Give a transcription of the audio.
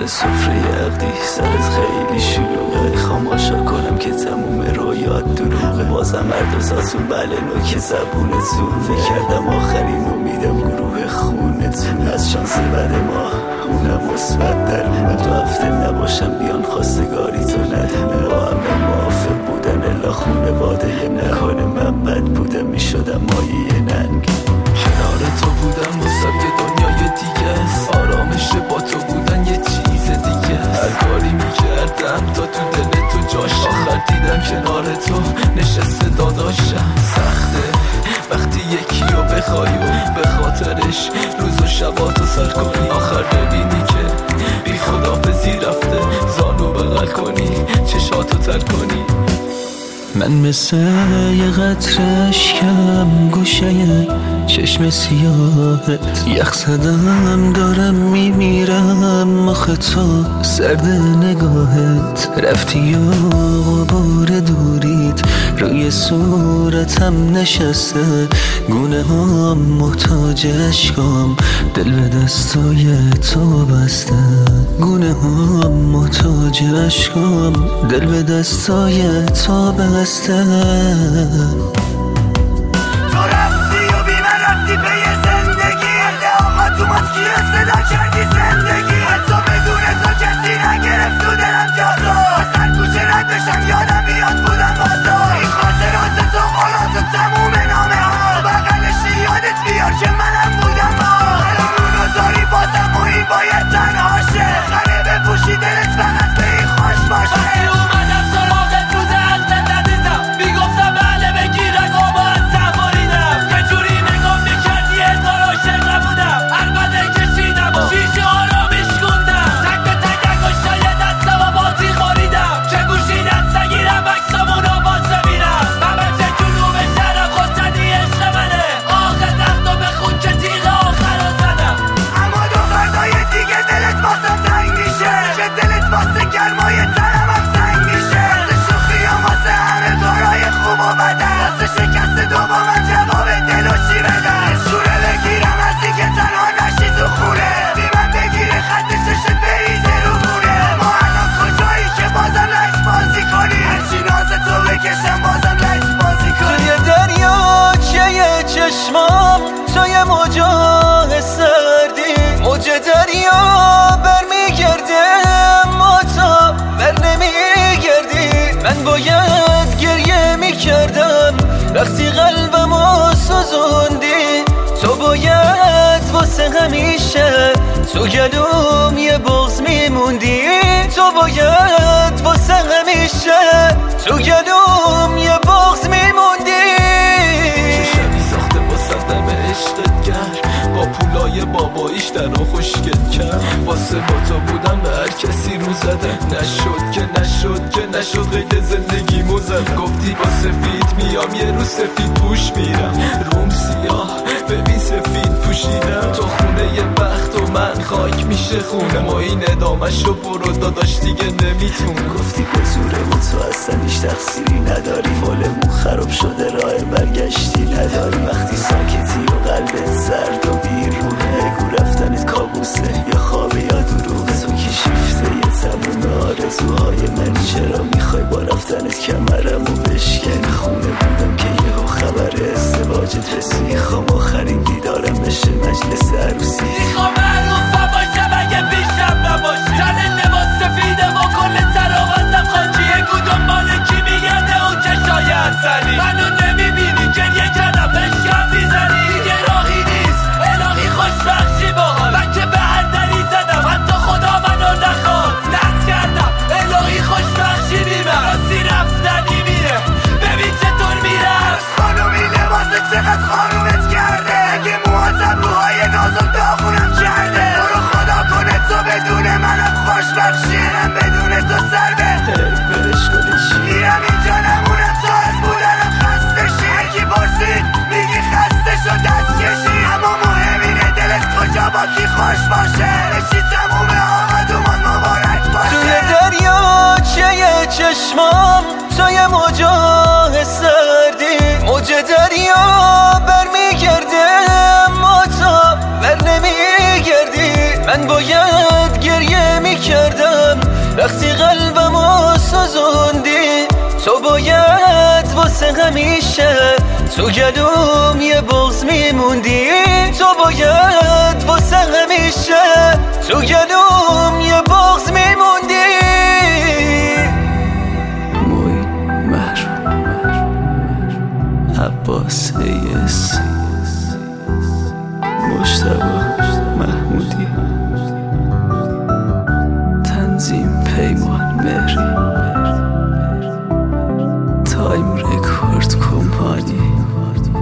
سفره عقدی سرت خیلی شلوغه، خاماشا کنم که تموم رویات دروغه. بازم مردوزاتون بله نوک زبونتون، فکردم آخرین امیدم گروه خونتون. از شانس بد ما اونم مثبت در اومد، 2 هفته نباشم بیان خواستگاری تو ندونه. با همه موافق بودن الا خونواده نکنه من بد بودم میشدم مایه ننگ. کنار تو بودم واسم یه دنیای دیگه است، آرامش با تو بودن یه چیز دیگه است. هر کاری میکردم تا تو دل تو جاش، آخر دیدم کنار تو نشسته داداشم. سخته وقتی یکی رو بخوای و به خاطرش روز و شباتو سر کنی، آخر ببینی که بی خدافزی رفته، زانو بغل کنی چشاتو تر کنی. من مثل یه قطره اشکم گوشه چشم سیاهت، یخ زدم دارم میمیرم آخه تو سرد نگاهت. رفتی و غبار دوریت روی صورتم نشسته، گونه ها محتاج عشقام دل به دستای تو بسته. گونه ها محتاج عشقام دل به دستای تو بسته. تو رفتی و بی من رفتی به یه زندگی، اهل آقا تو ماسکی صدا کردی زندگی. حتی بدون تو کسی نگرفت تو دلم جازو، از هر کوچه رد بشم یادم بیاد بودم با تو. این خاطرات تو قولات و تموم نامه ها، بغلش یادت بیار که منم بودم با. الان اونو داری بازم و این باید تنهاشه، خره بپوشی دلت فقط به این خوش باشه. توی موجه سردی، موج دریا برمیگرده اما تو بر نمیگردی. من باید گریه میکردم وقتی قلبمو سوزوندی، تو باید واسه همیشه تو گلوم یه بغض میموندی. تو باید واسه همیشه تو گلوم یه بغض میموندی. عشقت کرد با پولای باباییش در رو خوشگل کرد، واسه با تو بودم به هر کسی رو زدم. نشد غیر زندگیمو زد. گفتی با سفید میام یه رو سفید پوش میرم، روم سیاه ببین سفید پوشیدم. تو خونه یه بخت و من خاک میشه خونه، ما این ادامه‌شو برو داداش دیگه نمیتون. گفتی به زورمون تو اصلا هیچ تقصیری نداری، حالمون خراب شده راه برگشتی نداری. وقتی ساکتی و قلبت سرد و بیرونه، بگو رفتنت کابوسه یا خوابه یا دروغه. تو که شیفته یه تموم آرزوهای منی، چرا میخوای با رفتنت کمرمو بشکنی؟ خونه بودم که یهو خبر ازدواجت رسید، خوام آخرین دیدارم بشه مجلس عروسی. میخوام معروفم باشم اگه پیشم نباشی، تن لباس سفیده با کل تراوتم خاکیه. گودم مالکی میگرده اون چشای اصلی، منو نمیبینی گریه کردم بشکم میزنی. دیگه راهی نیست الهی خوشبخشی باهات، من که به هر دری زدم حتی خدا منو نخواست. نست کردم الهی خوشبخشی میبر، راستی رفتنی میره ببین چطور میرم. خانومی لباسه چقدر خانومت کرده، اگه موهاتم روهای نازم داغونم کرده. برو خدا کنه تو بدون منم خوشبخشی، من بدون تو سرده برش کنه چی؟ میرم اینجا نمونم تا از بودنم خسته شی. هرکی پرسید میگی خسته شد دست کشی، اما مهم اینه دلت کجا با کی خوش باشه. بشی تموم آمدومان مبارک باشه. توی دریا چه چشمام توی موجه سردی، موج دریا برمیگرده اما تو بر نمیگردی. من باید گریه میکردم وقتی قلبمو سوزوندی تو باید واسه همیشه تو گلوم یه بغض میموندی تو باید واسه همیشه تو گلوم یه بغض میموندی موی محروم عباس ایس مجتبی محمودی تنظیم پیمان مهری تایم رکورد کمپانی